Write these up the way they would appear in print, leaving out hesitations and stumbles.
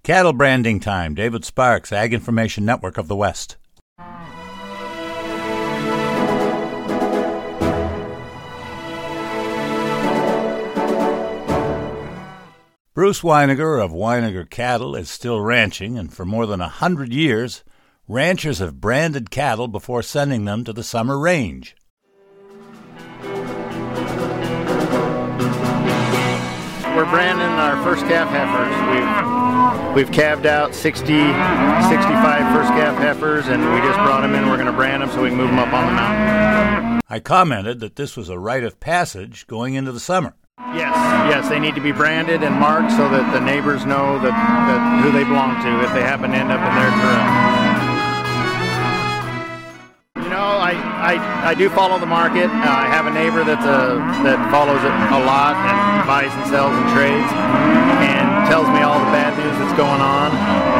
Cattle branding time. David Sparks, Ag Information Network of the West. Bruce Weininger of Weininger Cattle is still ranching, and for more than 100 years, ranchers have branded cattle before sending them to the summer range. We're branding our first calf heifers. We've calved out 65 first calf heifers, and we just brought them in. We're going to brand them so we can move them up on the mountain. I commented that this was a rite of passage going into the summer. Yes, they need to be branded and marked so that the neighbors know that who they belong to if they happen to end up in their corral. I do follow the market. I have a neighbor that follows it a lot and buys and sells and trades and tells me all the bad news that's going on.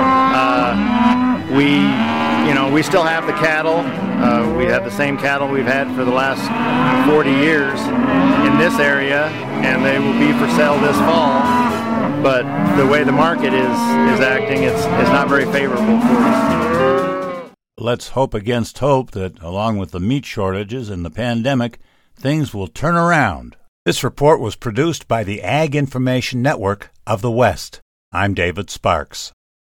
We still have the cattle. We have the same cattle we've had for the last 40 years in this area, and they will be for sale this fall. But the way the market is acting, it's not very favorable for us. Let's hope against hope that, along with the meat shortages and the pandemic, things will turn around. This report was produced by the Ag Information Network of the West. I'm David Sparks.